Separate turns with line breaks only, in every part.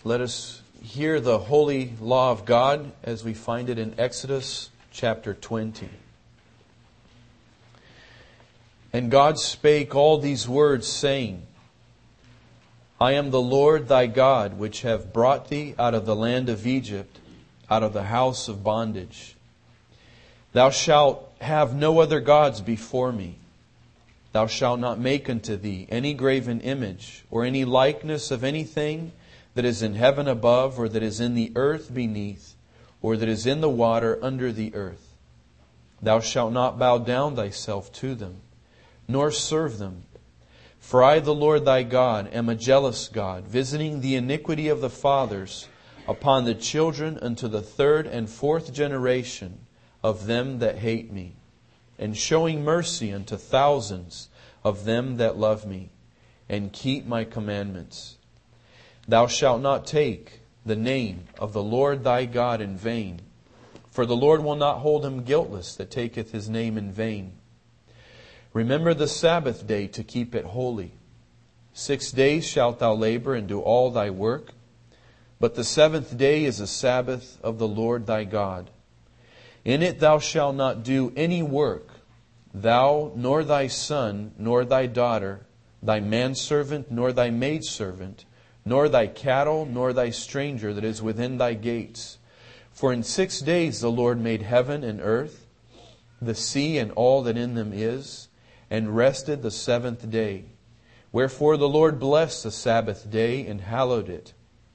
Let us hear the holy law of God as we find it in Exodus chapter 20. And God spake all these words, saying, I am the Lord thy God, which have brought thee out of the land of Egypt, out of the house of bondage. Thou shalt have no other gods before me. Thou shalt not make unto thee any graven image, or any likeness of anything that is in heaven above, or that is in the earth beneath, or that is in the water under the earth. Thou shalt not bow down thyself to them, nor serve them. For I, the Lord thy God, am a jealous God, visiting the iniquity of the fathers upon the children unto the third and fourth generation of them that hate me, and showing mercy unto thousands of them that love me, and keep my commandments. Thou shalt not take the name of the Lord thy God in vain, for the Lord will not hold him guiltless that taketh his name in vain. Remember the Sabbath day to keep it holy. 6 days shalt thou labor and do all thy work, but the seventh day is a Sabbath of the Lord thy God. In it thou shalt not do any work, thou, nor thy son, nor thy daughter, thy manservant, nor thy maidservant, nor thy cattle, nor thy stranger that is within thy gates. For in 6 days the Lord made heaven and earth, the sea and all that in them is, and rested the seventh day. Wherefore the Lord blessed the Sabbath day and hallowed it.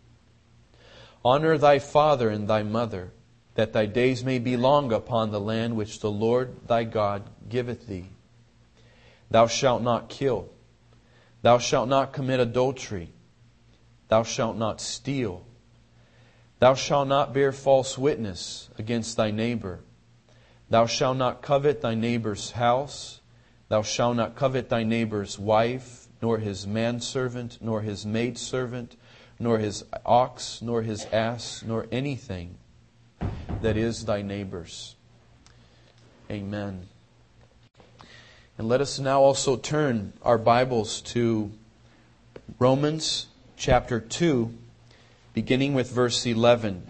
Honor thy father and thy mother, that thy days may be long upon the land which the Lord thy God giveth thee. Thou shalt not kill. Thou shalt not commit adultery. Thou shalt not steal. Thou shalt not bear false witness against thy neighbor. Thou shalt not covet thy neighbor's house. Thou shalt not covet thy neighbor's wife, nor his manservant, nor his maidservant, nor his ox, nor his ass, nor anything that is thy neighbor's. Amen. And let us now also turn our Bibles to Romans chapter 2, beginning with verse 11.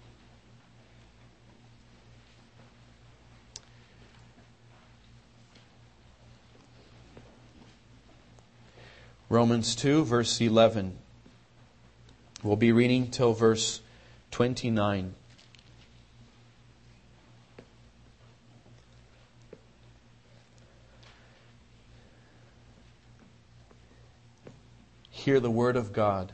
Romans 2, verse 11. We'll be reading till verse 29. Hear the word of God.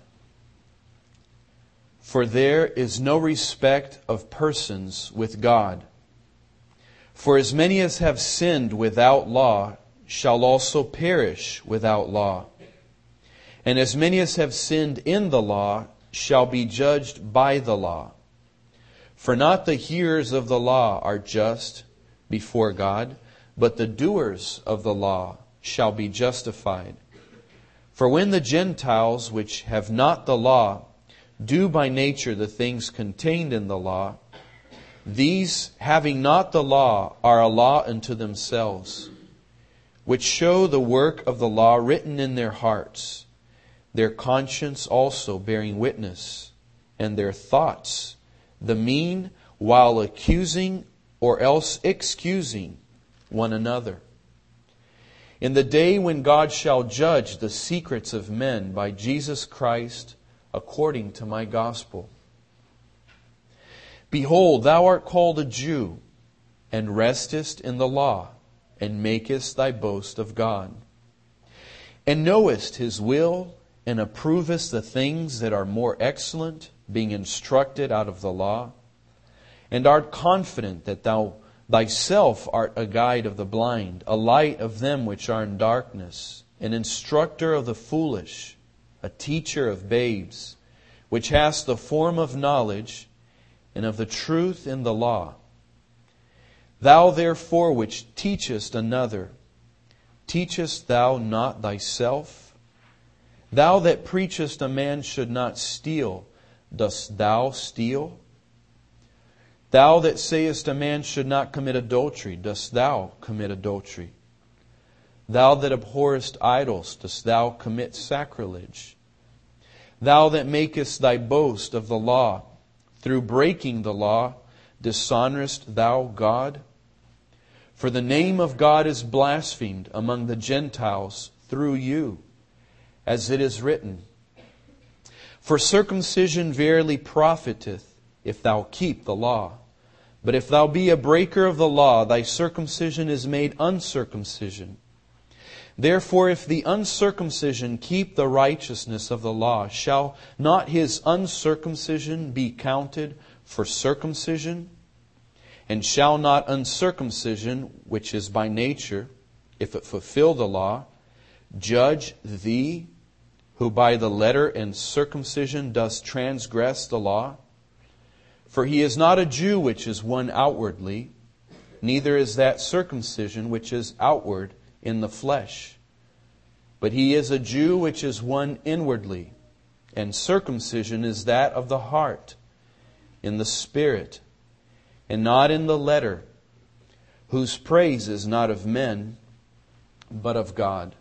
For there is no respect of persons with God. For as many as have sinned without law shall also perish without law. And as many as have sinned in the law shall be judged by the law. For not the hearers of the law are just before God, but the doers of the law shall be justified. For when the Gentiles, which have not the law, do by nature the things contained in the law, these, having not the law, are a law unto themselves, which show the work of the law written in their hearts, their conscience also bearing witness, and their thoughts, the mean, while accusing or else excusing one another. In the day when God shall judge the secrets of men by Jesus Christ, according to my gospel. Behold, thou art called a Jew, and restest in the law, and makest thy boast of God. And knowest his will, and approvest the things that are more excellent, being instructed out of the law, and art confident that thou thyself art a guide of the blind, a light of them which are in darkness, an instructor of the foolish, a teacher of babes, which hast the form of knowledge and of the truth in the law. Thou therefore which teachest another, teachest thou not thyself? Thou that preachest a man should not steal, dost thou steal? Thou that sayest a man should not commit adultery, dost thou commit adultery? Thou that abhorrest idols, dost thou commit sacrilege? thou that makest thy boast of the law, through breaking the law, dishonorest thou God? For the name of God is blasphemed among the Gentiles through you, as it is written, For circumcision verily profiteth, if thou keep the law. But if thou be a breaker of the law, thy circumcision is made uncircumcision. Therefore, if the uncircumcision keep the righteousness of the law, shall not his uncircumcision be counted for circumcision? And shall not uncircumcision, which is by nature, if it fulfill the law, judge thee, who by the letter and circumcision dost transgress the law? For he is not a Jew which is one outwardly, neither is that circumcision which is outward in the flesh. But he is a Jew which is one inwardly, and circumcision is that of the heart, in the spirit, and not in the letter, whose praise is not of men, but of God.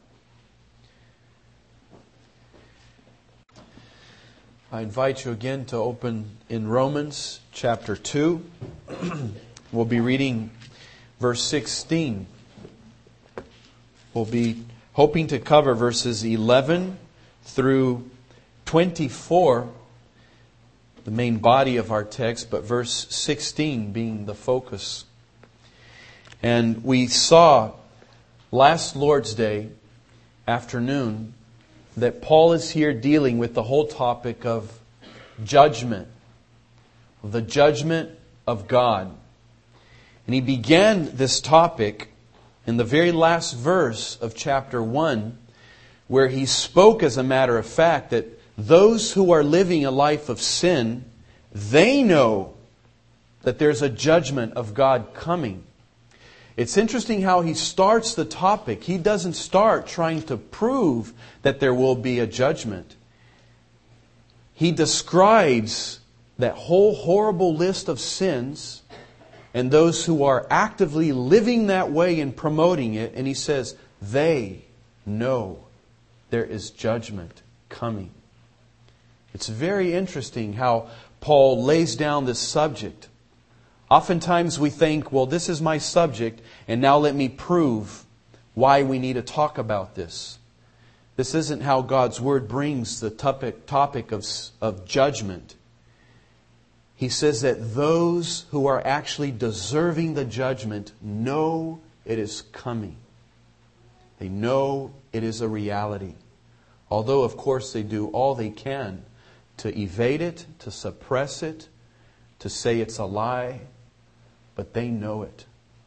I invite you again to open in Romans chapter 2. We'll be reading verse 16. We'll be hoping to cover verses 11 through 24, the main body of our text, but verse 16 being the focus. And we saw last Lord's Day afternoon that Paul is here dealing with the whole topic of judgment, the judgment of God. And he began this topic in the very last verse of chapter 1, where he spoke, as a matter of fact, that those who are living a life of sin, they know that there's a judgment of God coming. It's interesting how he starts the topic. He doesn't start trying to prove that there will be a judgment. He describes that whole horrible list of sins and those who are actively living that way and promoting it. And he says, they know there is judgment coming. It's very interesting how Paul lays down this subject. Oftentimes we think, well, this is my subject, and now let me prove why we need to talk about this. This isn't how God's Word brings the topic of judgment. He says that those who are actually deserving the judgment know it is coming. They know it is a reality. Although, of course, they do all they can to evade it, to suppress it, to say it's a lie, but they know it.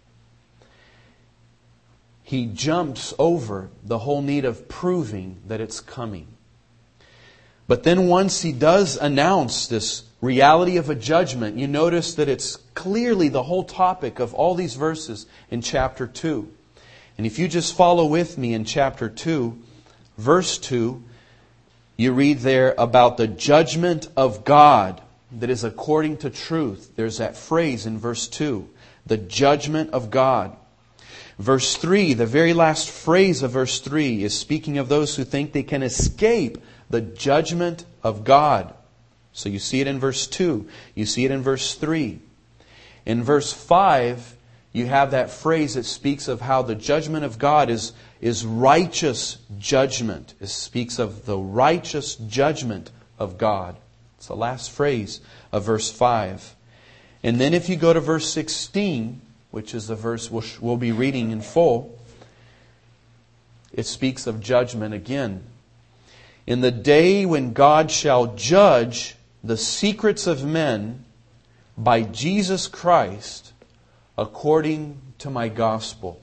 He jumps over the whole need of proving that it's coming. But then once he does announce this reality of a judgment, you notice that it's clearly the whole topic of all these verses in chapter 2. And if you just follow with me in chapter 2, verse 2, you read there about the judgment of God that is according to truth. There's that phrase in verse 2, the judgment of God. Verse 3, the very last phrase of verse 3 is speaking of those who think they can escape the judgment of God. So you see it in verse 2. You see it in verse 3. In verse 5, you have that phrase that speaks of how the judgment of God is righteous judgment. It speaks of the righteous judgment of God. It's the last phrase of verse 5. And then if you go to verse 16, which is the verse we'll be reading in full, it speaks of judgment again. In the day when God shall judge the secrets of men by Jesus Christ according to my gospel.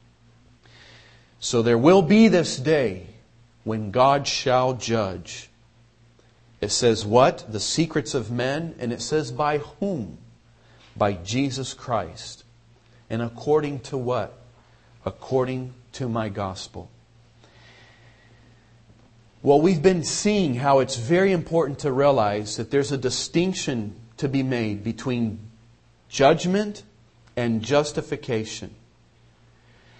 So there will be this day when God shall judge. It says what? The secrets of men. And it says by whom? By Jesus Christ. And according to what? According to my gospel. Well, we've been seeing how it's very important to realize that there's a distinction to be made between judgment and justification.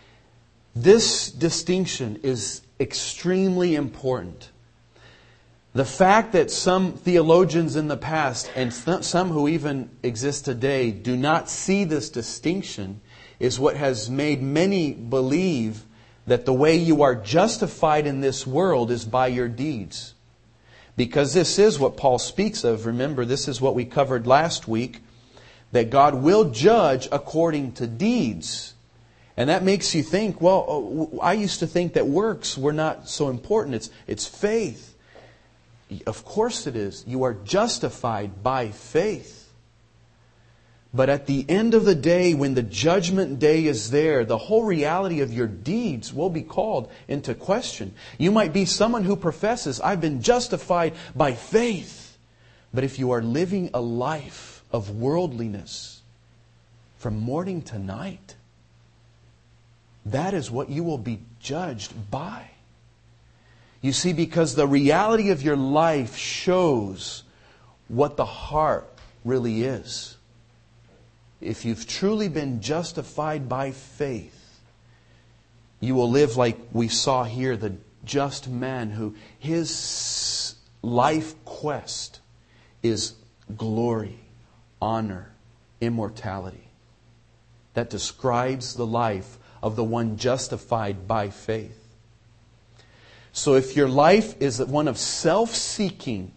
This distinction is extremely important. The fact that some theologians in the past, and some who even exist today, do not see this distinction is what has made many believe that the way you are justified in this world is by your deeds. Because this is what Paul speaks of. Remember, this is what we covered last week, that God will judge according to deeds. And that makes you think, well, I used to think that works were not so important. It's faith. Of course it is. You are justified by faith. But at the end of the day, when the judgment day is there, the whole reality of your deeds will be called into question. You might be someone who professes, I've been justified by faith. But if you are living a life of worldliness from morning to night, that is what you will be judged by. You see, because the reality of your life shows what the heart really is. If you've truly been justified by faith, you will live like we saw here, the just man who his life quest is glory, honor, immortality. That describes the life of the one justified by faith. So if your life is one of self-seeking,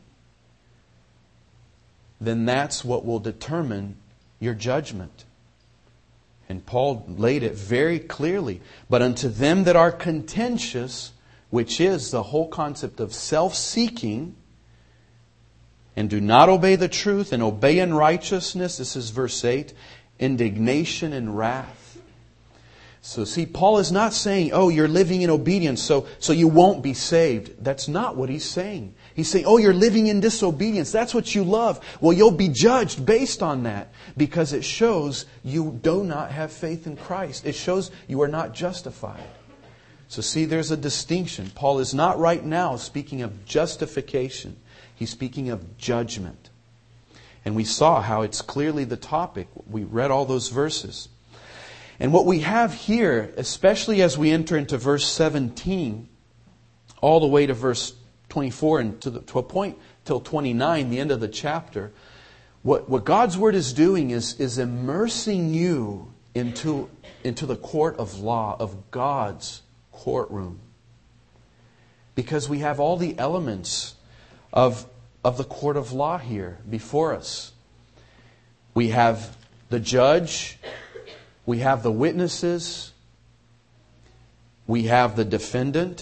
then that's what will determine your judgment. And Paul laid it very clearly. But unto them that are contentious, which is the whole concept of self-seeking, and do not obey the truth, and obey unrighteousness, this is verse 8, indignation and wrath. So see, Paul is not saying, oh, you're living in obedience, so you won't be saved. That's not what he's saying. He's saying, oh, you're living in disobedience. That's what you love. Well, you'll be judged based on that, because it shows you do not have faith in Christ. It shows you are not justified. So see, there's a distinction. Paul is not right now speaking of justification. He's speaking of judgment. And we saw how it's clearly the topic. We read all those verses. And what we have here, especially as we enter into verse 17, all the way to verse 24 and to a point till 29, the end of the chapter, what God's Word is doing is immersing you into the court of law, of God's courtroom. Because we have all the elements of the court of law here before us. We have the judge, we have the witnesses, we have the defendant,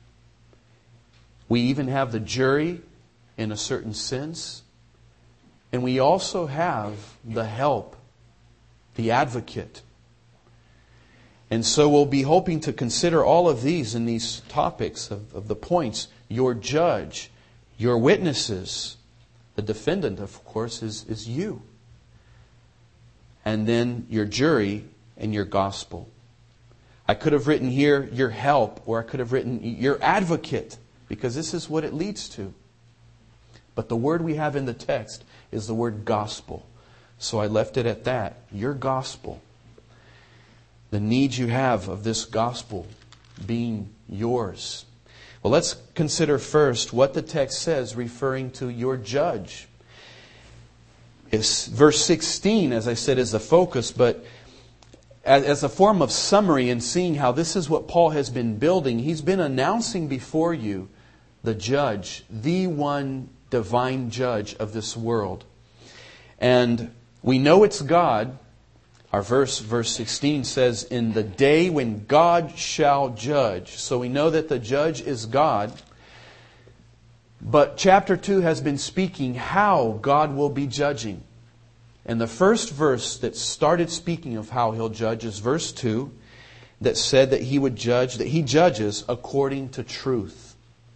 we even have the jury in a certain sense, and we also have the help, the advocate. And so we'll be hoping to consider all of these in these topics of the points. Your judge, your witnesses, the defendant, of course, is you. And then your jury and your gospel. I could have written here your help, or I could have written your advocate, because this is what it leads to. But the word we have in the text is the word gospel. So I left it at that. Your gospel. The need you have of this gospel being yours. Well, let's consider first what the text says referring to your judge. It's verse 16, as I said, is the focus, but as a form of summary and seeing how this is what Paul has been building, he's been announcing before you the judge, the one divine judge of this world. And we know it's God. Our verse 16 says, in the day when God shall judge. So we know that the judge is God. But chapter 2 has been speaking how God will be judging. And the first verse that started speaking of how He'll judge is verse 2, that said that He would judge, that He judges according to truth.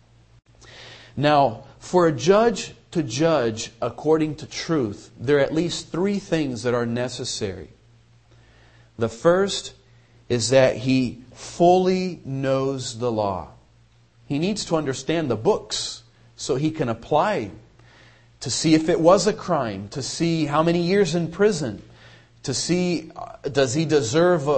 Now, for a judge to judge according to truth, there are at least three things that are necessary. The first is that he fully knows the law. He needs to understand the books so he can apply to see if it was a crime, to see how many years in prison, to see does he deserve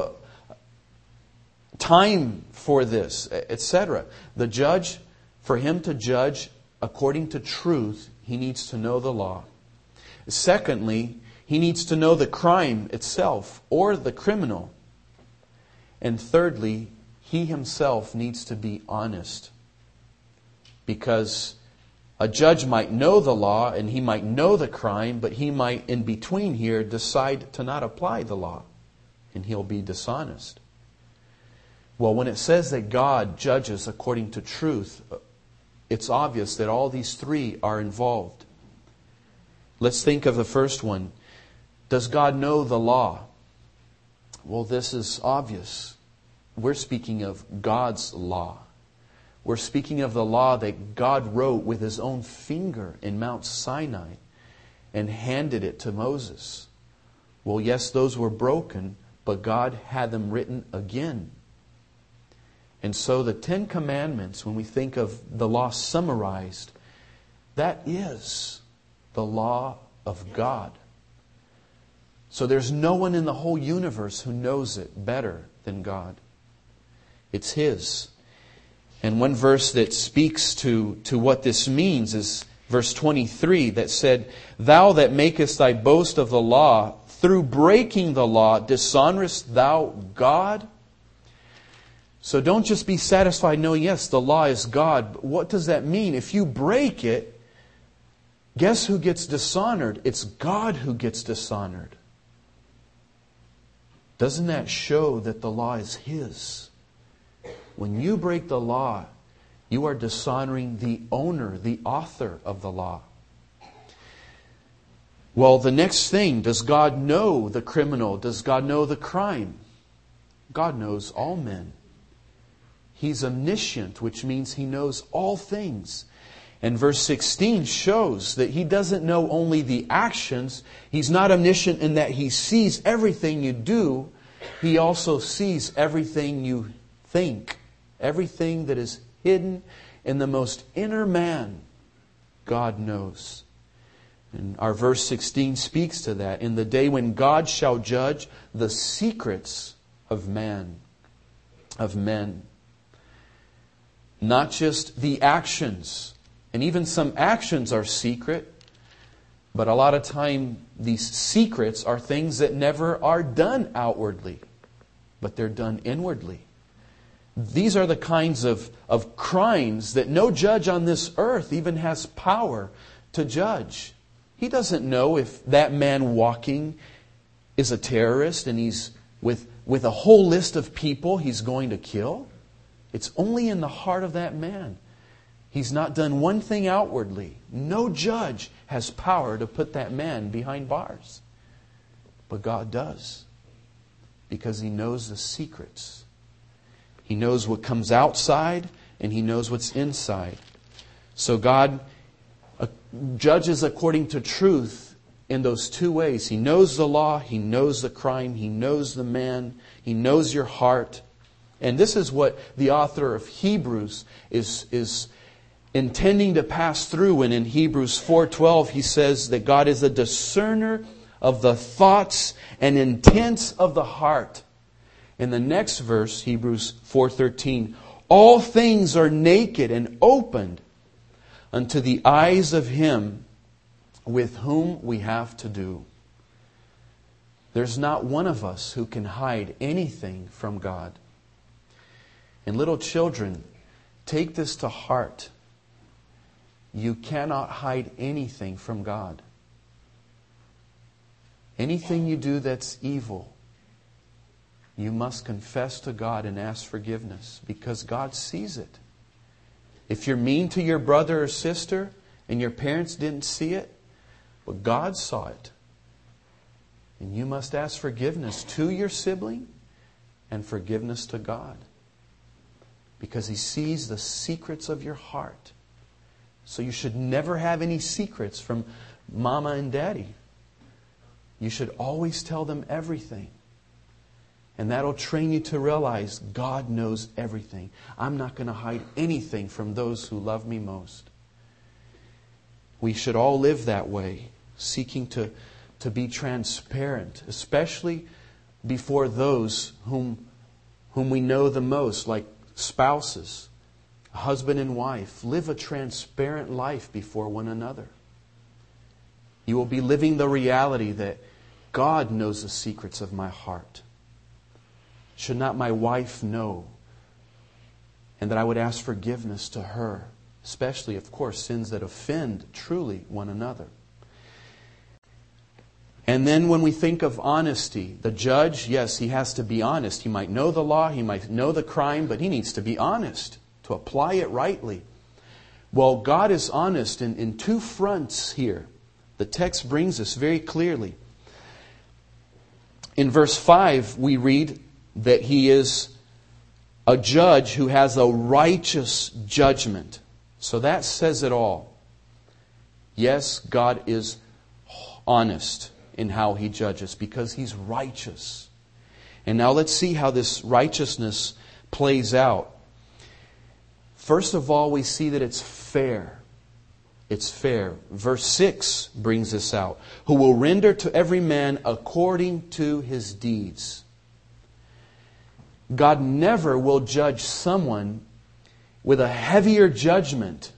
time for this, etc. The judge, for him to judge, according to truth, he needs to know the law. Secondly, he needs to know the crime itself or the criminal. And thirdly, he himself needs to be honest. Because a judge might know the law and he might know the crime, but he might, in between here, decide to not apply the law. And he'll be dishonest. Well, when it says that God judges according to truth, it's obvious that all these three are involved. Let's think of the first one. Does God know the law? Well, this is obvious. We're speaking of God's law. We're speaking of the law that God wrote with His own finger in Mount Sinai and handed it to Moses. Well, yes, those were broken, but God had them written again. And so the Ten Commandments, when we think of the law summarized, that is the law of God. So there's no one in the whole universe who knows it better than God. It's His. And one verse that speaks to what this means is verse 23 that said, "Thou that makest thy boast of the law, through breaking the law, dishonorest thou God?" So don't just be satisfied knowing, yes, the law is God. But what does that mean? If you break it, guess who gets dishonored? It's God who gets dishonored. Doesn't that show that the law is His? When you break the law, you are dishonoring the owner, the author of the law. Well, the next thing, does God know the criminal? Does God know the crime? God knows all men. He's omniscient, which means He knows all things. And verse 16 shows that He doesn't know only the actions. He's not omniscient in that He sees everything you do. He also sees everything you think. Everything that is hidden in the most inner man, God knows. And our verse 16 speaks to that. In the day when God shall judge the secrets of man, of men. Not just the actions. And even some actions are secret. But a lot of time these secrets are things that never are done outwardly. But they're done inwardly. These are the kinds of crimes that no judge on this earth even has power to judge. He doesn't know if that man walking is a terrorist and he's with a whole list of people he's going to kill. It's only in the heart of that man. He's not done one thing outwardly. No judge has power to put that man behind bars. But God does. Because He knows the secrets. He knows what comes outside and He knows what's inside. So God judges according to truth in those two ways. He knows the law. He knows the crime. He knows the man. He knows your heart. And this is what the author of Hebrews is intending to pass through when in Hebrews 4:12 he says that God is a discerner of the thoughts and intents of the heart. In the next verse, Hebrews 4:13, all things are naked and opened unto the eyes of Him with whom we have to do. There's not one of us who can hide anything from God. And little children, take this to heart. You cannot hide anything from God. Anything you do that's evil, you must confess to God and ask forgiveness because God sees it. If you're mean to your brother or sister and your parents didn't see it, but God saw it. And you must ask forgiveness to your sibling and forgiveness to God. Because He sees the secrets of your heart. So you should never have any secrets from Mama and Daddy. You should always tell them everything. And that'll train you to realize God knows everything. I'm not going to hide anything from those who love me most. We should all live that way, seeking to be transparent, especially before those whom we know the most, like spouses,
husband and wife, live a transparent life before one another. You will be living the reality that God knows the secrets of my heart. Should not my wife know? And that I would ask forgiveness to her, especially, of course, sins that offend truly one another. And then when we think of honesty, the judge, yes, he has to be honest. He might know the law, he might know the crime, but he needs to be honest to apply it rightly. Well, God is honest in two fronts here. The text brings us very clearly. In verse 5, we read that He is a judge who has a righteous judgment. So that says it all. Yes, God is honest in how He judges because He's righteous. And now let's see how this righteousness plays out. First of all, we see that it's fair. It's fair. Verse 6 brings this out. Who will render to every man according to his deeds. God never will judge someone with a heavier judgment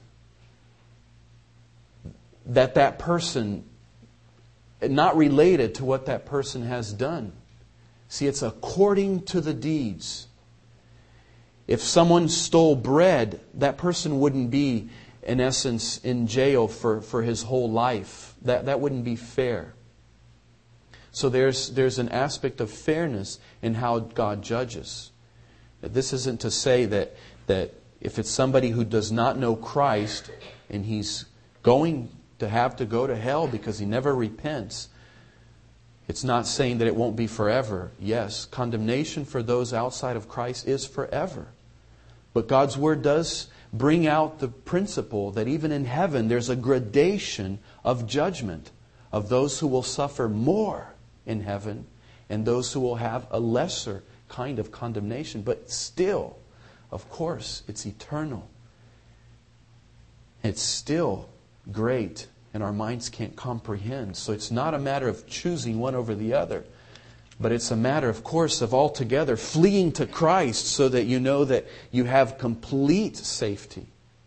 that person, not related to what that person has done. See, it's according to the deeds. If someone stole bread, that person wouldn't be, in essence, in jail for his whole life. That wouldn't be fair. So there's an aspect of fairness in how God judges. This isn't to say that if it's somebody who does not know Christ and he's going to have to go to hell because he never repents, it's not saying that it won't be forever. Yes, condemnation for those outside of Christ is forever. But God's Word does bring out the principle that even in heaven there's a gradation of judgment of those who will suffer more in heaven and those who will have a lesser kind of condemnation. But still, of course, it's eternal. It's still great and our minds can't comprehend. So it's not a matter of choosing one over the other. But it's a matter, of course, of altogether fleeing to Christ so that you know that you have complete safety.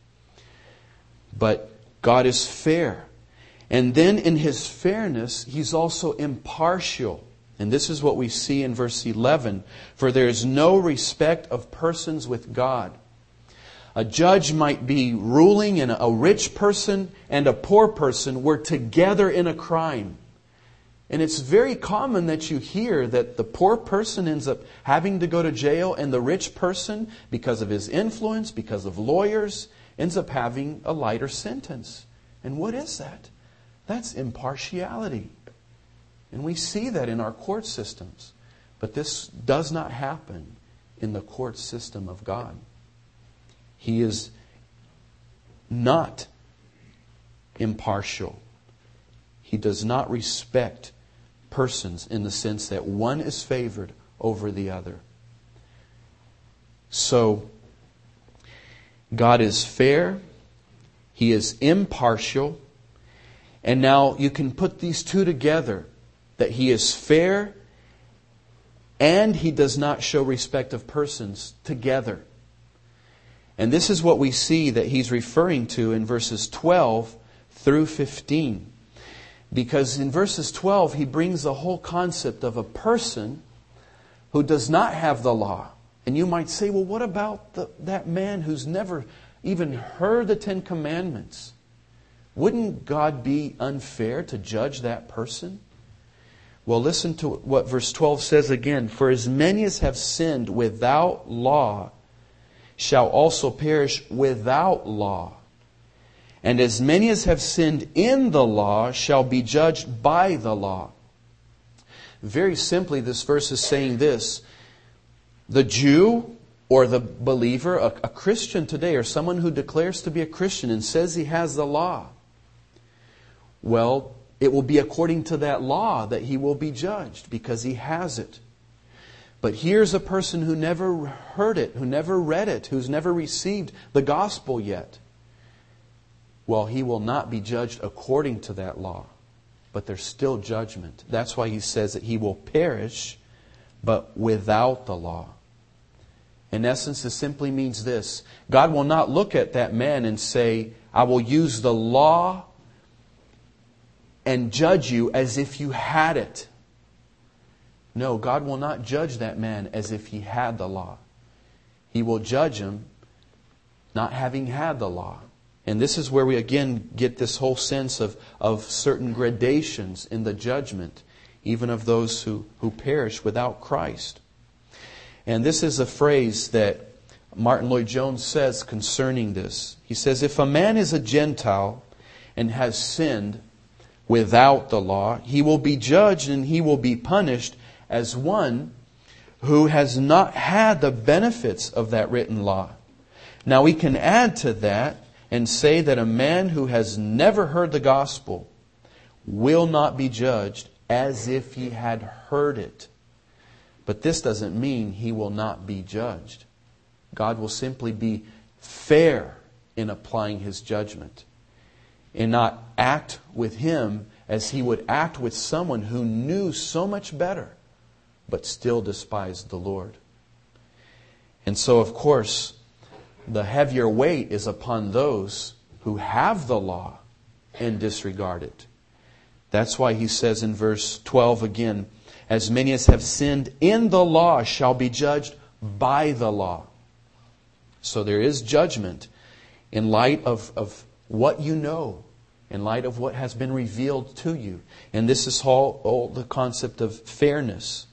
But God is fair. And then in His fairness, He's also impartial. And this is what we see in verse 11. For there is no respect of persons with God. A judge might be ruling and a rich person and a poor person were together in a crime. And it's very common that you hear that the poor person ends up having to go to jail and the rich person, because of his influence, because of lawyers, ends up having a lighter sentence. And what is that? That's impartiality. And we see that in our court systems. But this does not happen in the court system of God. He is not impartial. He does not respect persons in the sense that one is favored over the other. So, God is fair. He is impartial. And now you can put these two together. That He is fair and He does not show respect of persons together. And this is what we see that He's referring to in verses 12 through 15. Because in verses 12, He brings the whole concept of a person who does not have the law. And you might say, well, what about that man who's never even heard the Ten Commandments? Wouldn't God be unfair to judge that person? Well, listen to what verse 12 says again. For as many as have sinned without law shall also perish without law. And as many as have sinned in the law shall be judged by the law. Very simply, this verse is saying this. The Jew or the believer, a Christian today, or someone who declares to be a Christian and says he has the law, well, it will be according to that law that he will be judged because he has it. But here's a person who never heard it, who never read it, who's never received the gospel yet. Well, he will not be judged according to that law. But there's still judgment. That's why he says that he will perish, but without the law. In essence, it simply means this. God will not look at that man and say, I will use the law and judge you as if you had it. No, God will not judge that man as if he had the law. He will judge him not having had the law. And this is where we again get this whole sense of certain gradations in the judgment, even of those who perish without Christ. And this is a phrase that Martin Lloyd-Jones says concerning this. He says, if a man is a Gentile and has sinned without the law, he will be judged and he will be punished as one who has not had the benefits of that written law. Now we can add to that and say that a man who has never heard the gospel will not be judged as if he had heard it. But this doesn't mean he will not be judged. God will simply be fair in applying His judgment and not act with him as He would act with someone who knew so much better but still despised the Lord. And so, of course, the heavier weight is upon those who have the law and disregard it. That's why He says in verse 12 again, as many as have sinned in the law shall be judged by the law. So there is judgment in light of what you know, in light of what has been revealed to you. And this is all the concept of fairness.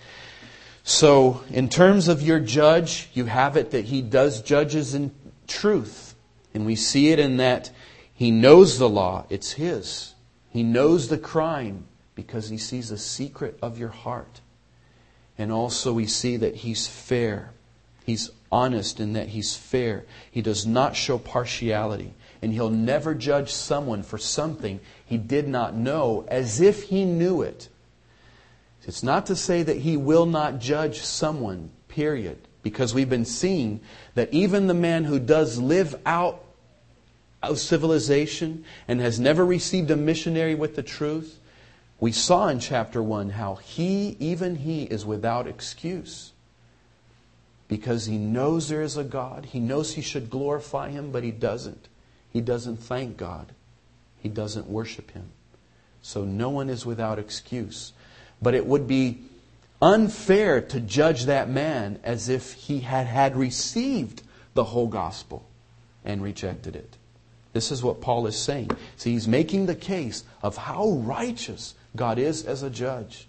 So, in terms of your judge, you have it that he does judges in truth. And we see it in that he knows the law. It's his. He knows the crime because he sees the secret of your heart. And also we see that he's fair. He's honest in that he's fair. He does not show partiality. And he'll never judge someone for something he did not know as if he knew it. It's not to say that he will not judge someone, period. Because we've been seeing that even the man who does live out of civilization and has never received a missionary with the truth, we saw in chapter 1 how even he is without excuse. Because he knows there is a God. He knows he should glorify Him, but he doesn't. He doesn't thank God. He doesn't worship Him. So no one is without excuse. But it would be unfair to judge that man as if he had received the whole gospel and rejected it. This is what Paul is saying. See, he's making the case of how righteous God is as a judge.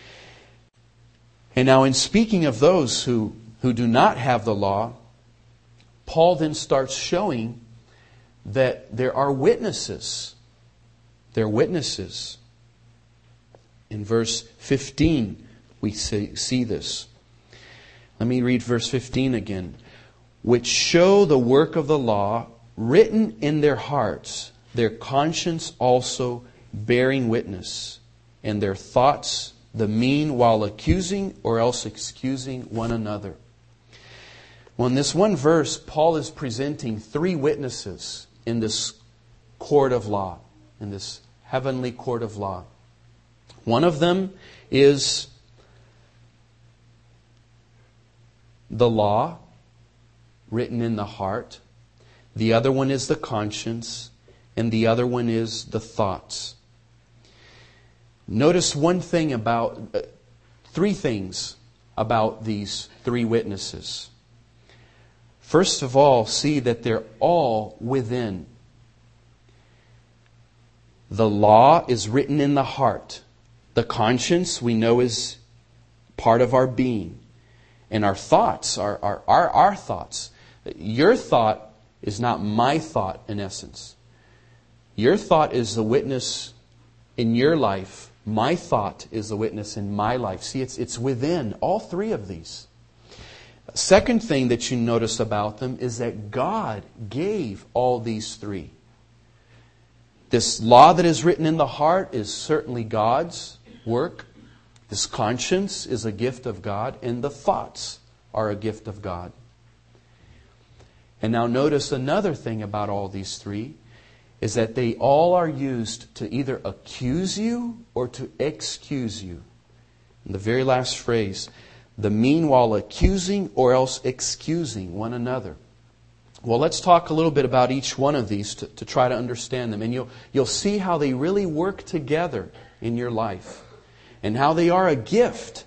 And now in speaking of those who do not have the law, Paul then starts showing that there are witnesses. There are witnesses. In verse 15, we see this. Let me read verse 15 again. Which show the work of the law written in their hearts, their conscience also bearing witness, and their thoughts the mean while accusing or else excusing one another. Well, in this one verse, Paul is presenting three witnesses in this court of law, in this heavenly court of law. One of them is the law written in the heart. The other one is the conscience. And the other one is the thoughts. Notice three things about these three witnesses. First of all, see that they're all within. The law is written in the heart. The conscience, we know, is part of our being. And our thoughts are our thoughts. Your thought is not my thought, in essence. Your thought is the witness in your life. My thought is the witness in my life. See, it's within all three of these. Second thing that you notice about them is that God gave all these three. This law that is written in the heart is certainly God's work. This conscience is a gift of God, and the thoughts are a gift of God. And now notice another thing about all these three is that they all are used to either accuse you or to excuse you. In the very last phrase, the meanwhile accusing or else excusing one another. Well, let's talk a little bit about each one of these to try to understand them. And you'll see how they really work together in your life and how they are a gift.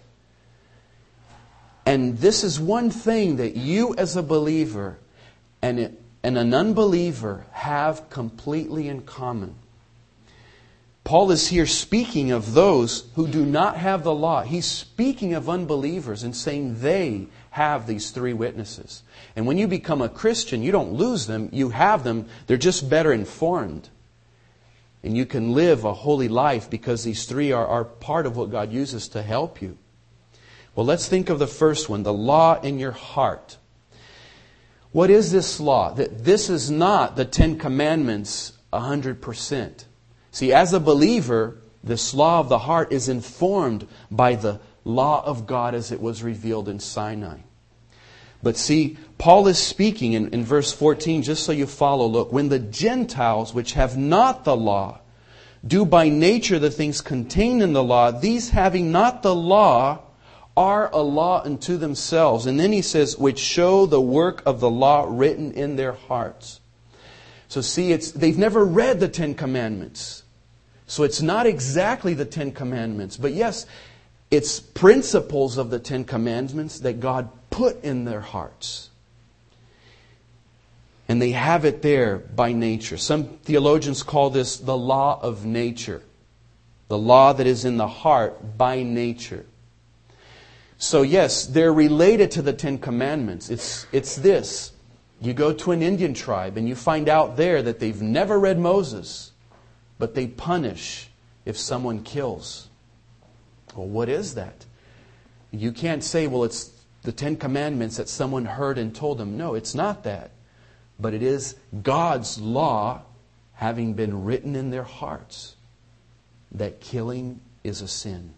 And this is one thing that you as a believer and an unbeliever have completely in common. Paul is here speaking of those who do not have the law. He's speaking of unbelievers and saying they have these three witnesses. And when you become a Christian, you don't lose them. You have them. They're just better informed. And you can live a holy life because these three are part of what God uses to help you. Well, let's think of the first one, the law in your heart. What is this law? This is not the Ten Commandments 100%. See, as a believer, this law of the heart is informed by the law of God as it was revealed in Sinai. But see, Paul is speaking in verse 14, just so you follow, look, when the Gentiles, which have not the law, do by nature the things contained in the law, these having not the law are a law unto themselves. And then he says, which show the work of the law written in their hearts. So see, they've never read the Ten Commandments. So it's not exactly the Ten Commandments. But yes, it's principles of the Ten Commandments that God put in their hearts. And they have it there by nature. Some theologians call this the law of nature. The law that is in the heart by nature. So yes, they're related to the Ten Commandments. It's this. You go to an Indian tribe and you find out there that they've never read Moses, but they punish if someone kills. Well, what is that? You can't say, well, it's the Ten Commandments that someone heard and told them. No, it's not that. But it is God's law having been written in their hearts that killing is a sin.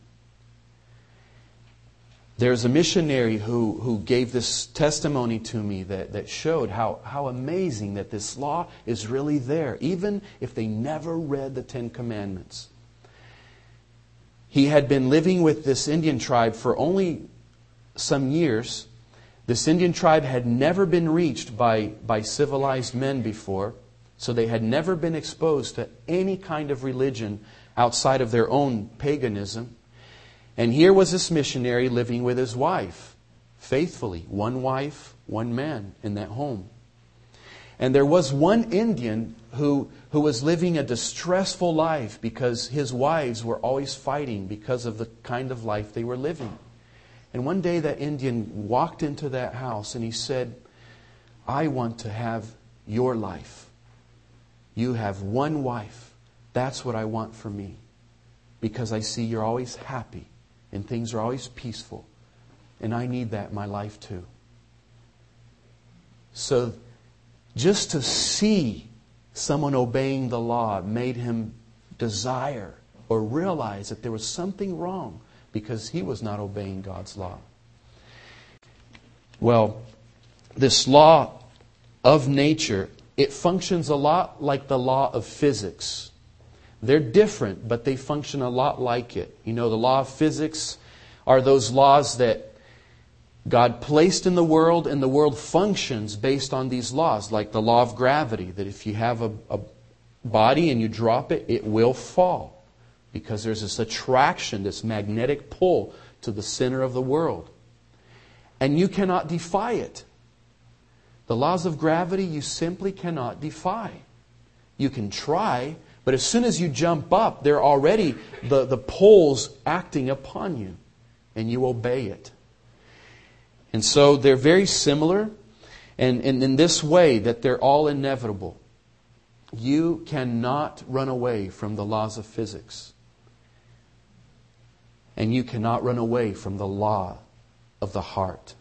There's a missionary who gave this testimony to me that showed how amazing that this law is really there, even if they never read the Ten Commandments. He had been living with this Indian tribe for only some years. This Indian tribe had never been reached by civilized men before, so they had never been exposed to any kind of religion outside of their own paganism. And here was this missionary living with his wife, faithfully. One wife, one man in that home. And there was one Indian who was living a distressful life because his wives were always fighting because of the kind of life they were living. And one day that Indian walked into that house and he said, I want to have your life. You have one wife. That's what I want for me. Because I see you're always happy. And things are always peaceful. And I need that in my life too. So just to see someone obeying the law made him desire or realize that there was something wrong because he was not obeying God's law. Well, this law of nature, it functions a lot like the law of physics. They're different, but they function a lot like it. You know, the law of physics are those laws that God placed in the world, and the world functions based on these laws, like the law of gravity, that if you have a body and you drop it, it will fall. Because there's this attraction, this magnetic pull to the center of the world. And you cannot defy it. The laws of gravity you simply cannot defy. You can try, but as soon as you jump up, they're already the pulls acting upon you. And you obey it. And so they're very similar. And in this way that they're all inevitable. You cannot run away from the laws of physics. And you cannot run away from the law of the heart.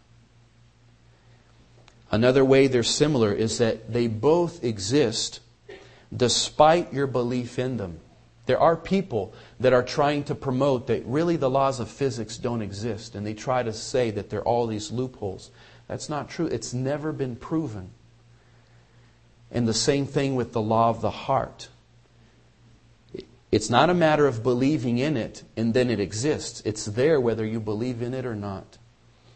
Another way they're similar is that they both exist despite your belief in them. There are people that are trying to promote that really the laws of physics don't exist. And they try to say that there are all these loopholes. That's not true. It's never been proven. And the same thing with the law of the heart. It's not a matter of believing in it and then it exists. It's there whether you believe in it or not.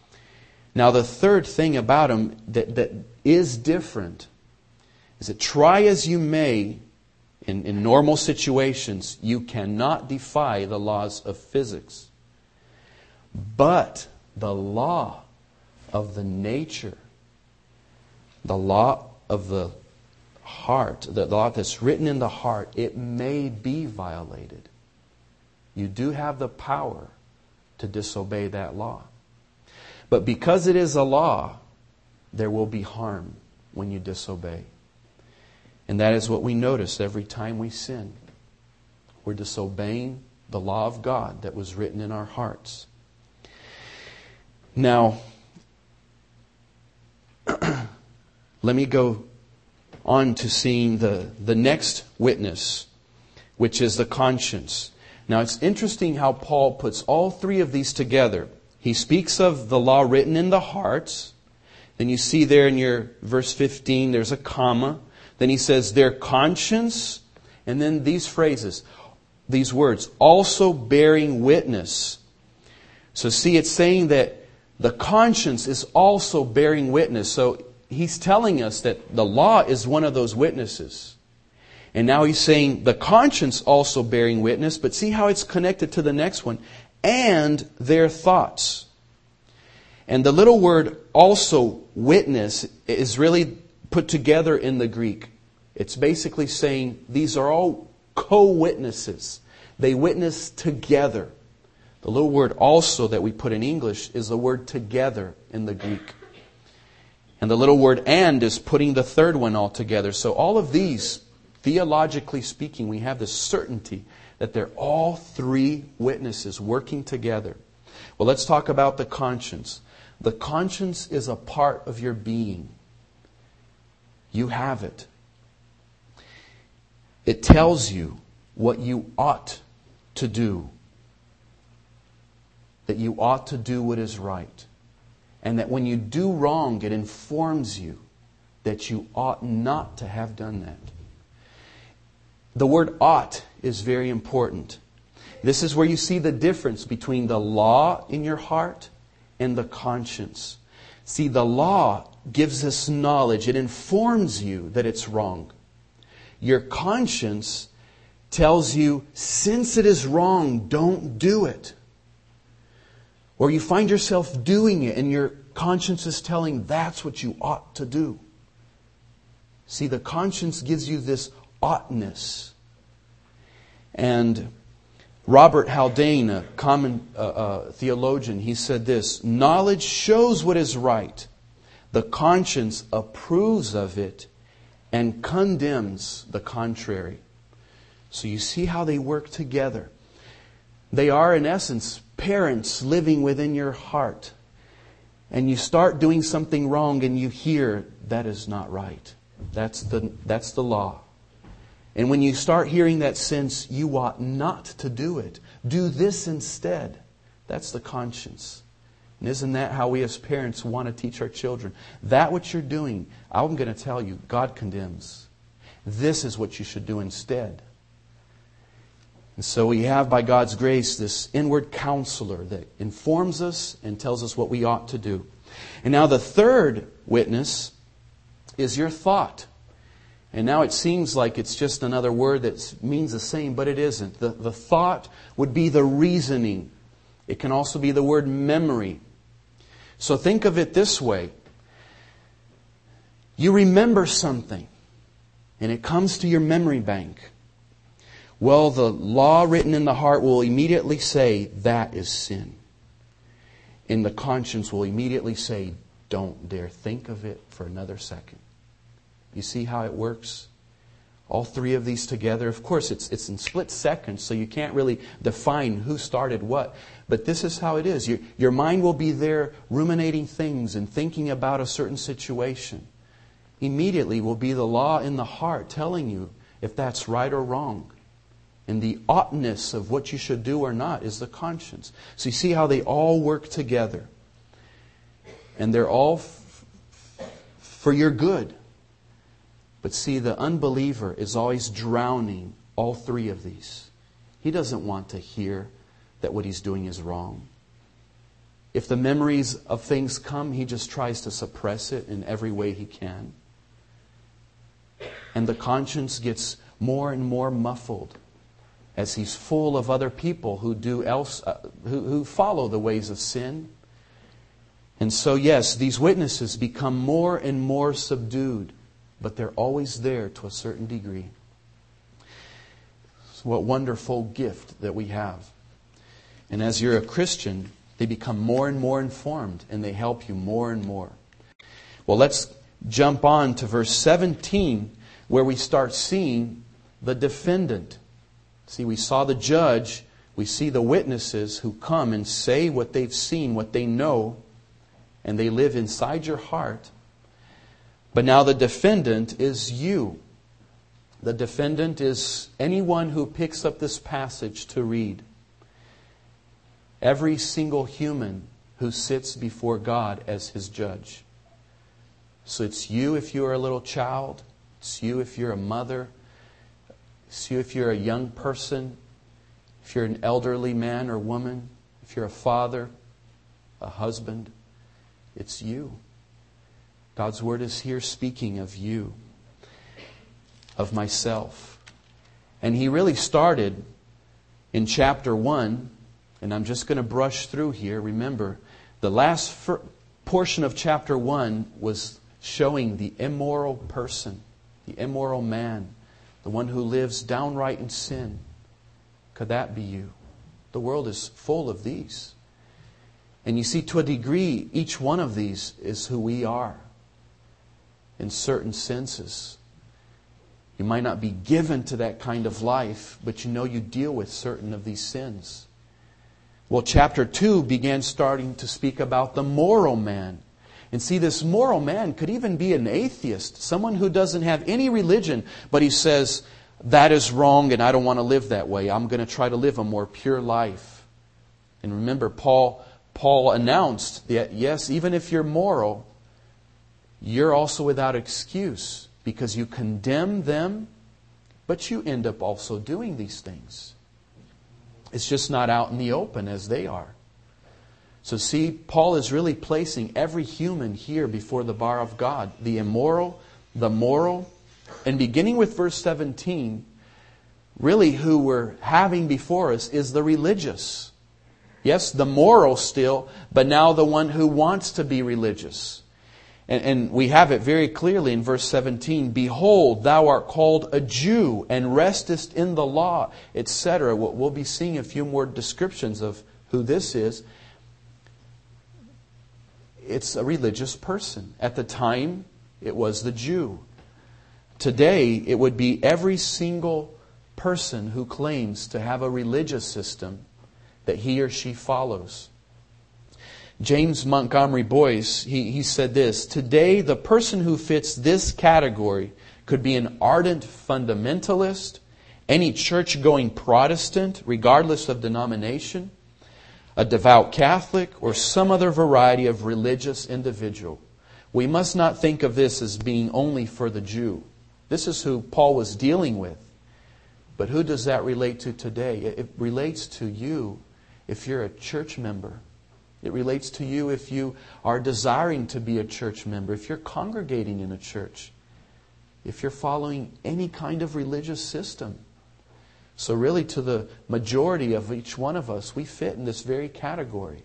Now the third thing about them that is different is that try as you may, in normal situations, you cannot defy the laws of physics. But the law of the nature, the law of the heart, the law that's written in the heart, it may be violated. You do have the power to disobey that law. But because it is a law, there will be harm when you disobey. And that is what we notice every time we sin. We're disobeying the law of God that was written in our hearts. Now, let me go on to seeing the next witness, which is the conscience. Now, it's interesting how Paul puts all three of these together. He speaks of the law written in the hearts. Then you see there in your verse 15, there's a comma. Then he says, their conscience. And then these phrases, these words, also bearing witness. So see, it's saying that the conscience is also bearing witness. So he's telling us that the law is one of those witnesses. And now he's saying the conscience also bearing witness. But see how it's connected to the next one. And their thoughts. And the little word also witness is really put together in the Greek. It's basically saying these are all co-witnesses. They witness together. The little word also that we put in English is the word together in the Greek. And the little word and is putting the third one all together. So all of these, theologically speaking, we have this certainty that they're all three witnesses working together. Well, let's talk about the conscience. The conscience is a part of your being. You have it. It tells you what you ought to do. That you ought to do what is right. And that when you do wrong, it informs you that you ought not to have done that. The word ought is very important. This is where you see the difference between the law in your heart and the conscience. See, the law gives us knowledge. It informs you that it's wrong. Your conscience tells you, since it is wrong, don't do it. Or you find yourself doing it and your conscience is telling that's what you ought to do. See, the conscience gives you this oughtness. And Robert Haldane, a common theologian, he said this: knowledge shows what is right. The conscience approves of it and condemns the contrary. So you see how they work together. They are, in essence, parents living within your heart. And you start doing something wrong and you hear, that is not right. That's the law. And when you start hearing that sense, you ought not to do it. Do this instead. That's the conscience. And isn't that how we as parents want to teach our children? That what you're doing, I'm going to tell you, God condemns. This is what you should do instead. And so we have, by God's grace, this inward counselor that informs us and tells us what we ought to do. And now the third witness is your thought. And now it seems like it's just another word that means the same, but it isn't. The thought would be the reasoning. It can also be the word memory. So think of it this way. You remember something, and it comes to your memory bank. Well, the law written in the heart will immediately say, that is sin. And the conscience will immediately say, don't dare think of it for another second. You see how it works? All three of these together. Of course, it's in split seconds, so you can't really define who started what. But this is how it is. Your mind will be there ruminating things and thinking about a certain situation. Immediately will be the law in the heart telling you if that's right or wrong. And the oughtness of what you should do or not is the conscience. So you see how they all work together. And they're all for your good. But see, the unbeliever is always drowning all three of these. He doesn't want to hear that what he's doing is wrong. If the memories of things come, he just tries to suppress it in every way he can. And the conscience gets more and more muffled as he's full of other people who follow the ways of sin. And so, yes, these witnesses become more and more subdued, but they're always there to a certain degree. So what wonderful gift that we have. And as you're a Christian, they become more and more informed, and they help you more and more. Well, let's jump on to verse 17, where we start seeing the defendant. See, we saw the judge, we see the witnesses who come and say what they've seen, what they know, and they live inside your heart. But now the defendant is you. The defendant is anyone who picks up this passage to read. Every single human who sits before God as His judge. So it's you if you're a little child. It's you if you're a mother. It's you if you're a young person. If you're an elderly man or woman. If you're a father, a husband. It's you. God's Word is here speaking of you, of myself. And He really started in chapter 1, and I'm just going to brush through here. Remember, the last portion of chapter 1 was showing the immoral person, the immoral man, the one who lives downright in sin. Could that be you? The world is full of these. And you see, to a degree, each one of these is who we are in certain senses. You might not be given to that kind of life, but you know you deal with certain of these sins. Well, chapter 2 began starting to speak about the moral man. And see, this moral man could even be an atheist, someone who doesn't have any religion, but he says, that is wrong and I don't want to live that way. I'm going to try to live a more pure life. And remember, Paul announced that, yes, even if you're moral, you're also without excuse because you condemn them, but you end up also doing these things. It's just not out in the open as they are. So see, Paul is really placing every human here before the bar of God. The immoral, the moral, and beginning with verse 17, really who we're having before us is the religious. Yes, the moral still, but now the one who wants to be religious. And we have it very clearly in verse 17. Behold, thou art called a Jew and restest in the law, etc. We'll be seeing a few more descriptions of who this is. It's a religious person. At the time, it was the Jew. Today, it would be every single person who claims to have a religious system that he or she follows. James Montgomery Boyce, he said this, today the person who fits this category could be an ardent fundamentalist, any church-going Protestant, regardless of denomination, a devout Catholic, or some other variety of religious individual. We must not think of this as being only for the Jew. This is who Paul was dealing with. But who does that relate to today? It relates to you if you're a church member. It relates to you if you are desiring to be a church member, if you're congregating in a church, if you're following any kind of religious system. So really, to the majority of each one of us, we fit in this very category.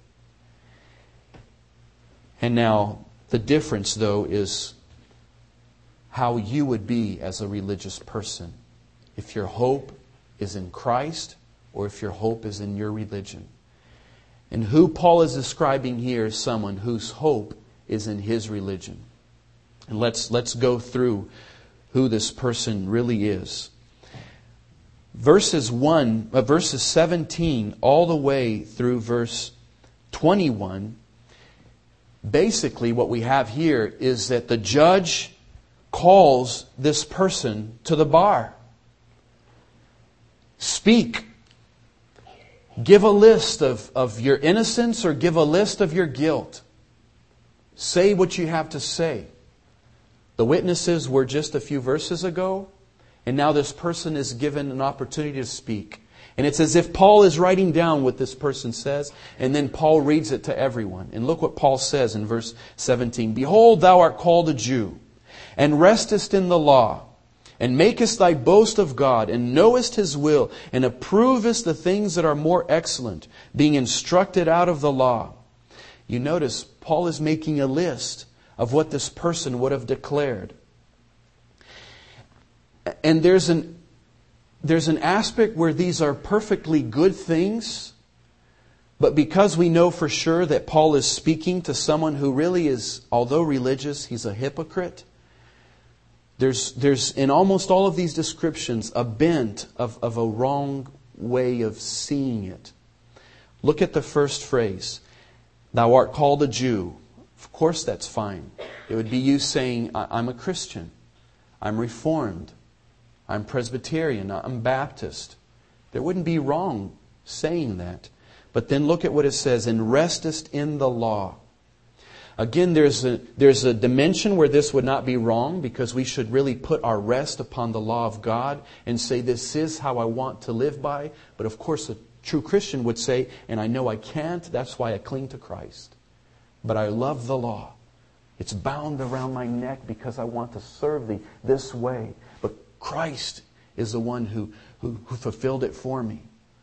And now, the difference, though, is how you would be as a religious person. If your hope is in Christ, or if your hope is in your religion. And who Paul is describing here is someone whose hope is in his religion. And let's go through who this person really is. Verses 17 all the way through verse 21, basically what we have here is that the judge calls this person to the bar. Speak. Give a list of your innocence or give a list of your guilt. Say what you have to say. The witnesses were just a few verses ago, and now this person is given an opportunity to speak. And it's as if Paul is writing down what this person says, and then Paul reads it to everyone. And look what Paul says in verse 17. Behold, thou art called a Jew, and restest in the law, and makest thy boast of God, and knowest His will, and approvest the things that are more excellent, being instructed out of the law. You notice Paul is making a list of what this person would have declared. And there's an aspect where these are perfectly good things, but because we know for sure that Paul is speaking to someone who really is, although religious, he's a hypocrite, there's in almost all of these descriptions a bent of a wrong way of seeing it. Look at the first phrase. Thou art called a Jew. Of course that's fine. It would be you saying, I'm a Christian. I'm Reformed. I'm Presbyterian. I'm Baptist. There wouldn't be wrong saying that. But then look at what it says, and restest in the law. Again, there's a dimension where this would not be wrong, because we should really put our rest upon the law of God and say, this is how I want to live by. But of course, a true Christian would say, and I know I can't, that's why I cling to Christ. But I love the law. It's bound around my neck because I want to serve Thee this way. But Christ is the one who fulfilled it for me.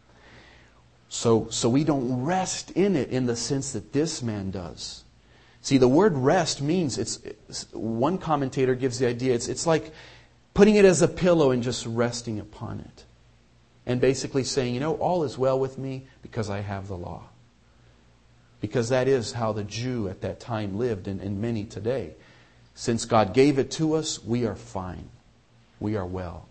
So we don't rest in it in the sense that this man does. See, the word rest means, one commentator gives the idea, it's like putting it as a pillow and just resting upon it. And basically saying, all is well with me because I have the law. Because that is how the Jew at that time lived, and many today. Since God gave it to us, we are fine. We are well.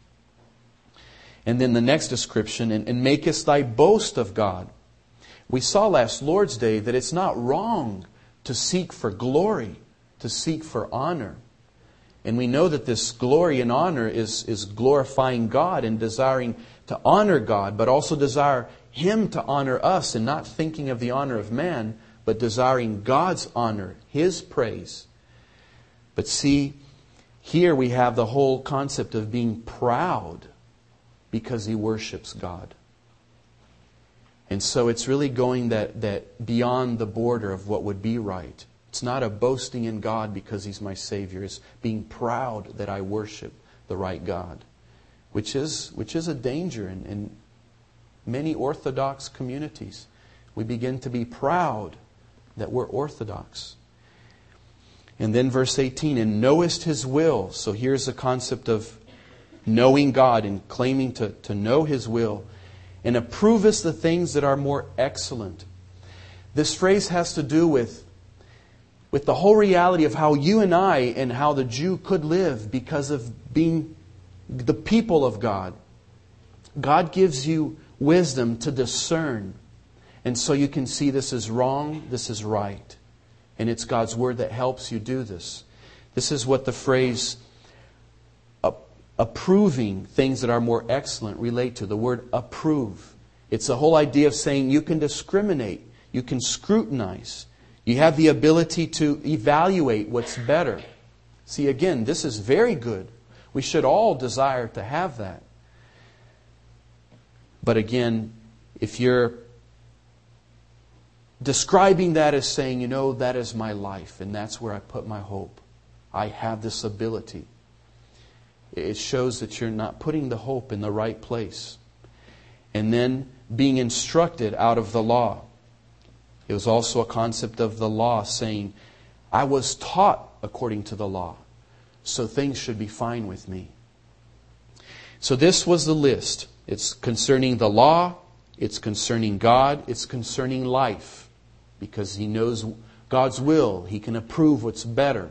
And then the next description, and makest thy boast of God. We saw last Lord's Day that it's not wrong to seek for glory, to seek for honor. And we know that this glory and honor is glorifying God and desiring to honor God, but also desire Him to honor us, and not thinking of the honor of man, but desiring God's honor, His praise. But see, here we have the whole concept of being proud because he worships God. And so it's really going that beyond the border of what would be right. It's not a boasting in God because He's my Savior. It's being proud that I worship the right God, which is a danger in many Orthodox communities. We begin to be proud that we're Orthodox. And then verse 18, and knowest His will. So here's the concept of knowing God and claiming to know His will. And approvest the things that are more excellent. This phrase has to do with the whole reality of how you and I and how the Jew could live because of being the people of God. God gives you wisdom to discern. And so you can see this is wrong, this is right. And it's God's Word that helps you do this. This is what the phrase approving things that are more excellent relate to. The word approve. It's the whole idea of saying you can discriminate. You can scrutinize. You have the ability to evaluate what's better. See, again, this is very good. We should all desire to have that. But again, if you're describing that as saying, that is my life and that's where I put my hope. I have this ability. It shows that you're not putting the hope in the right place. And then being instructed out of the law. It was also a concept of the law saying, I was taught according to the law, so things should be fine with me. So this was the list. It's concerning the law, it's concerning God, it's concerning life. Because he knows God's will. He can approve what's better.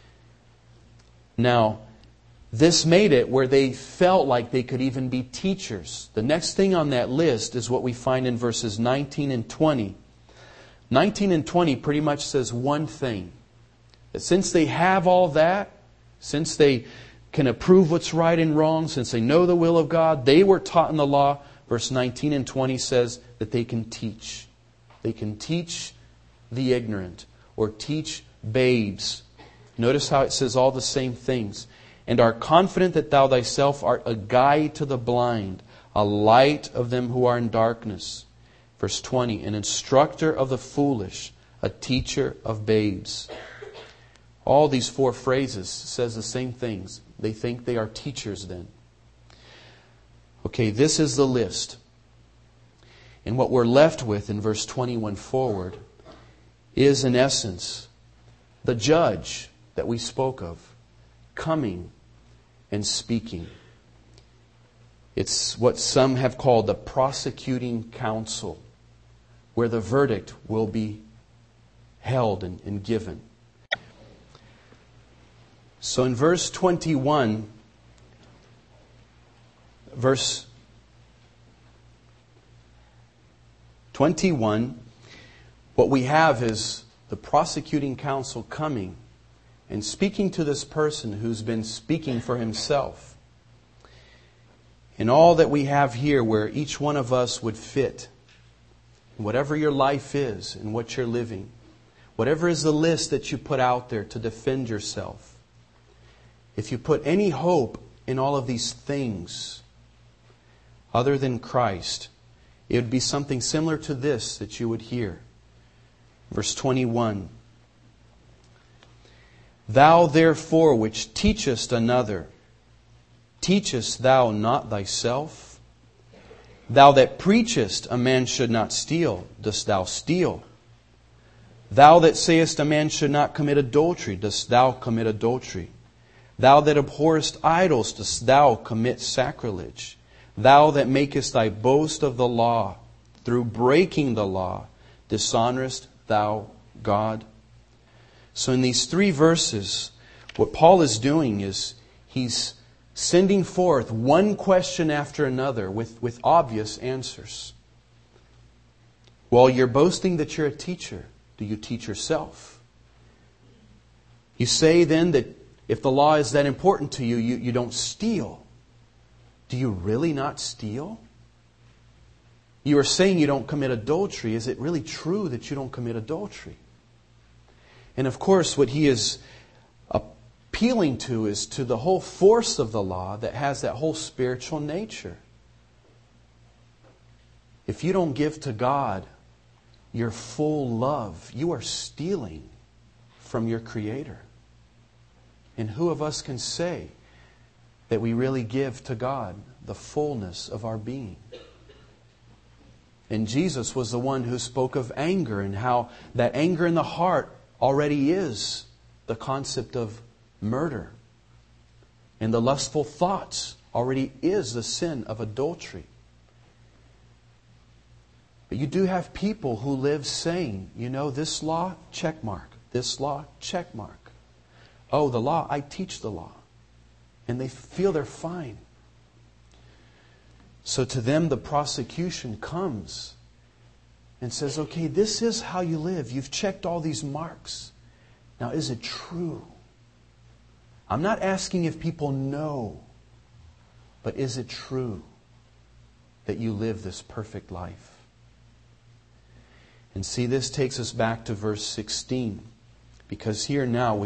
Now, this made it where they felt like they could even be teachers. The next thing on that list is what we find in verses 19 and 20. 19 and 20 pretty much says one thing. That since they have all that, since they can approve what's right and wrong, since they know the will of God, they were taught in the law. Verse 19 and 20 says that they can teach. They can teach the ignorant or teach babes. Notice how it says all the same things. And are confident that thou thyself art a guide to the blind, a a light of them who are in darkness. Verse 20, an instructor of the foolish, a teacher of babes. All these four phrases says the same things. They think they are teachers then. Okay, this is the list. And what we're left with in verse 21 forward is in essence the judge that we spoke of coming and speaking. It's what some have called the prosecuting counsel, where the verdict will be held and given. So in verse 21, verse 21, what we have is the prosecuting counsel coming and speaking to this person who's been speaking for himself. And all that we have here where each one of us would fit, whatever your life is and what you're living, whatever is the list that you put out there to defend yourself, if you put any hope in all of these things other than Christ, it would be something similar to this that you would hear. Verse 21. Thou therefore which teachest another, teachest thou not thyself? Thou that preachest a man should not steal, dost thou steal? Thou that sayest a man should not commit adultery, dost thou commit adultery? Thou that abhorrest idols, dost thou commit sacrilege? Thou that makest thy boast of the law, through breaking the law, dishonorest thou God? So in these three verses, what Paul is doing is he's sending forth one question after another with obvious answers. Well, you're boasting that you're a teacher. Do you teach yourself? You say then that if the law is that important to you, you don't steal. Do you really not steal? You are saying you don't commit adultery. Is it really true that you don't commit adultery? And of course, what he is appealing to is to the whole force of the law that has that whole spiritual nature. If you don't give to God your full love, you are stealing from your Creator. And who of us can say that we really give to God the fullness of our being? And Jesus was the one who spoke of anger and how that anger in the heart already is the concept of murder. And the lustful thoughts already is the sin of adultery. But you do have people who live saying, this law, check mark. This law, check mark. Oh, the law, I teach the law. And they feel they're fine. So to them, the prosecution comes and says, okay, this is how you live. You've checked all these marks. Now, is it true? I'm not asking if people know, but is it true that you live this perfect life? And see, this takes us back to verse 16. Because here now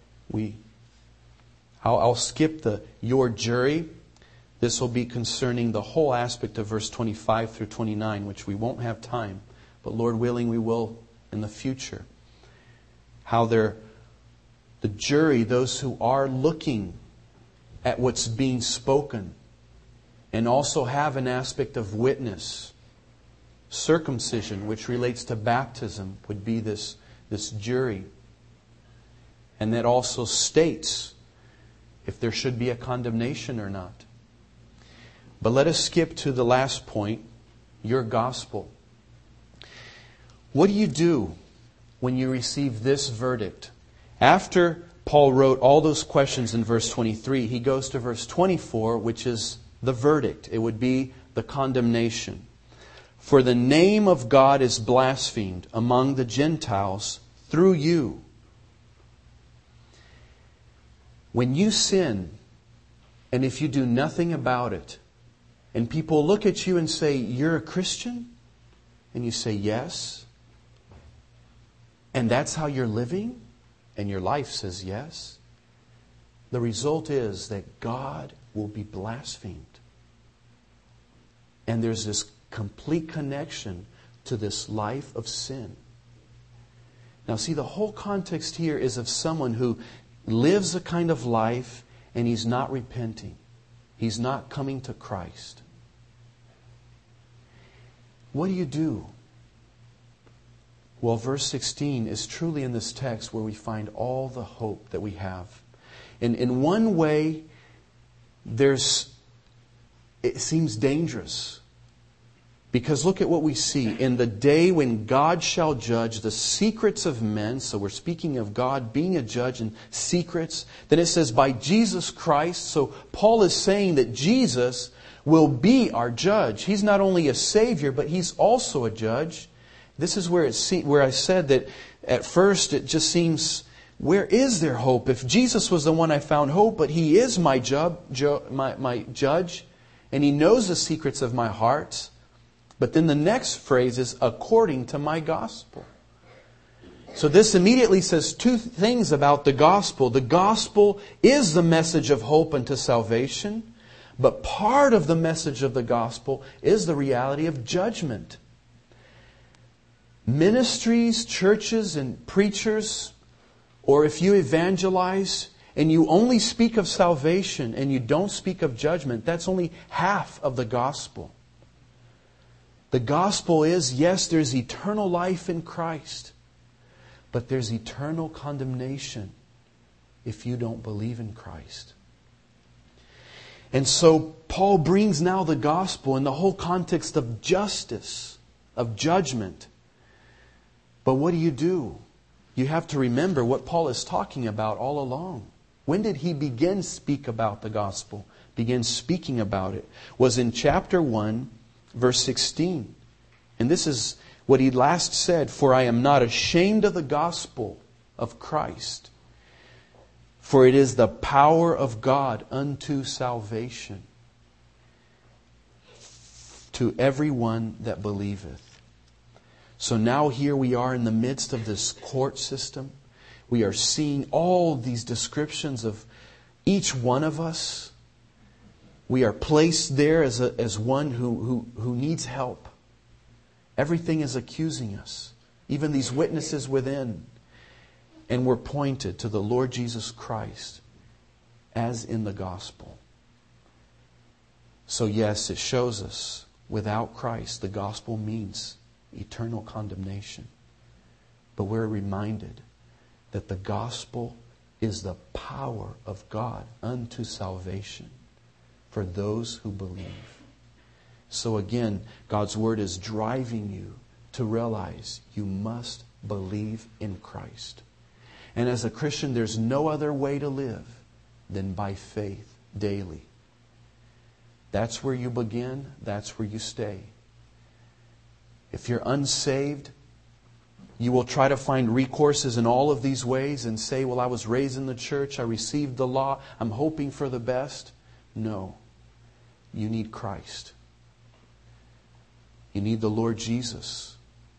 I'll skip your jury. This will be concerning the whole aspect of verse 25 through 29, which we won't have time. But Lord willing, we will in the future. How the jury, those who are looking at what's being spoken, and also have an aspect of witness. Circumcision, which relates to baptism, would be this jury. And that also states if there should be a condemnation or not. But let us skip to the last point, your gospel. What do you do when you receive this verdict? After Paul wrote all those questions in verse 23, he goes to verse 24, which is the verdict. It would be the condemnation. For the name of God is blasphemed among the Gentiles through you. When you sin, and if you do nothing about it, and people look at you and say, you're a Christian? And you say, yes. And that's how you're living? And your life says yes. The result is that God will be blasphemed. And there's this complete connection to this life of sin. Now see, the whole context here is of someone who lives a kind of life and he's not repenting. He's not coming to Christ. What do you do? Well, verse 16 is truly in this text where we find all the hope that we have. In one way, it seems dangerous. Because look at what we see. In the day when God shall judge the secrets of men, so we're speaking of God being a judge in secrets, then it says by Jesus Christ. So Paul is saying that Jesus will be our judge. He's not only a Savior, but He's also a judge. This is where I said that at first it just seems, where is there hope? If Jesus was the one I found hope, but He is my judge, and He knows the secrets of my heart. But then the next phrase is, according to my gospel. So this immediately says two things about the gospel. The gospel is the message of hope unto salvation. But part of the message of the gospel is the reality of judgment. Ministries, churches, and preachers, or if you evangelize and you only speak of salvation and you don't speak of judgment, that's only half of the gospel. The gospel is, yes, there's eternal life in Christ, but there's eternal condemnation if you don't believe in Christ. And so Paul brings now the gospel in the whole context of justice, of judgment. But what do? You have to remember what Paul is talking about all along. When did he begin to speak about the gospel? Begin speaking about it? Was in chapter 1, verse 16. And this is what he last said, for I am not ashamed of the gospel of Christ, for it is the power of God unto salvation to everyone that believeth. So now here we are in the midst of this court system. We are seeing all these descriptions of each one of us. We are placed there as one who needs help. Everything is accusing us. Even these witnesses within. And we're pointed to the Lord Jesus Christ as in the gospel. So yes, it shows us without Christ, the gospel means eternal condemnation. But we're reminded that the gospel is the power of God unto salvation for those who believe. So again, God's Word is driving you to realize you must believe in Christ. And as a Christian, there's no other way to live than by faith daily. That's where you begin. That's where you stay. If you're unsaved, you will try to find recourses in all of these ways and say, well, I was raised in the church. I received the law. I'm hoping for the best. No. You need Christ. You need the Lord Jesus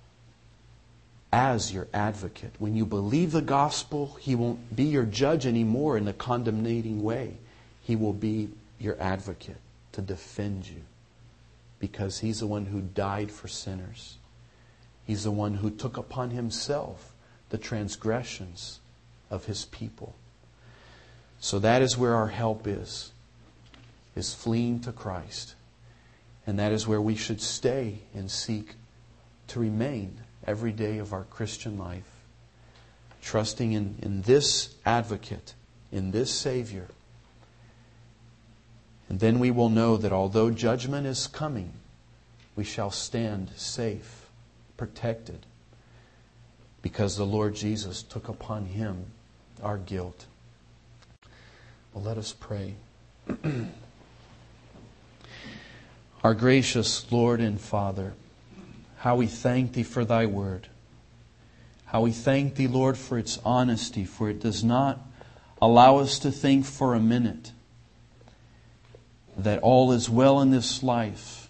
as your advocate. When you believe the gospel, He won't be your judge anymore in a condemnating way. He will be your advocate to defend you because He's the one who died for sinners. He's the one who took upon Himself the transgressions of His people. So that is where our help is fleeing to Christ. And that is where we should stay and seek to remain every day of our Christian life, trusting in this advocate, in this Savior. And then we will know that although judgment is coming, we shall stand safe, protected, because the Lord Jesus took upon Him our guilt. Well, let us pray. Our gracious Lord and Father, how we thank Thee for Thy Word. How we thank Thee, Lord, for its honesty, for it does not allow us to think for a minute that all is well in this life,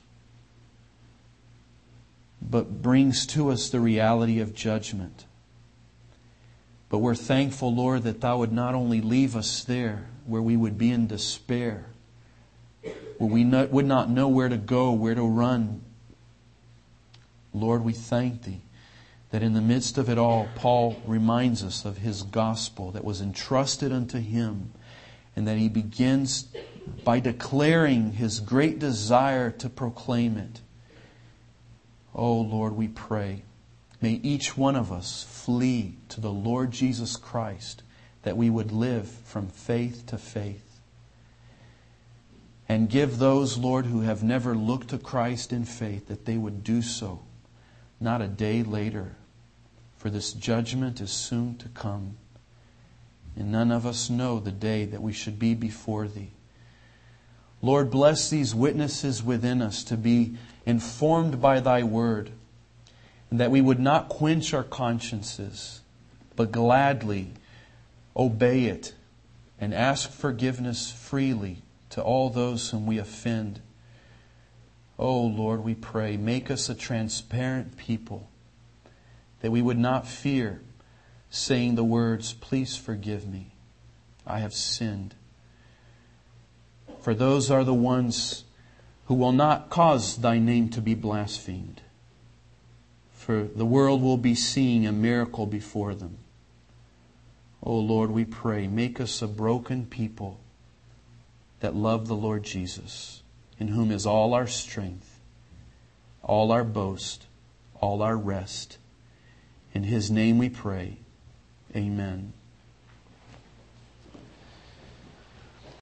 but brings to us the reality of judgment. But we're thankful, Lord, that Thou would not only leave us there where we would be in despair, where we would not know where to go, where to run. Lord, we thank Thee that in the midst of it all, Paul reminds us of his gospel that was entrusted unto him, and that he begins by declaring his great desire to proclaim it. Oh Lord, we pray, may each one of us flee to the Lord Jesus Christ, that we would live from faith to faith. And give those, Lord, who have never looked to Christ in faith, that they would do so, not a day later. For this judgment is soon to come, and none of us know the day that we should be before Thee. Lord, bless these witnesses within us to be informed by Thy Word, and that we would not quench our consciences, but gladly obey it and ask forgiveness freely to all those whom we offend. Oh Lord, we pray, make us a transparent people, that we would not fear saying the words, please forgive me, I have sinned. For those are the ones who will not cause Thy name to be blasphemed. For the world will be seeing a miracle before them. Oh Lord, we pray, make us a broken people that love the Lord Jesus, in whom is all our strength, all our boast, all our rest. In His name we pray. Amen.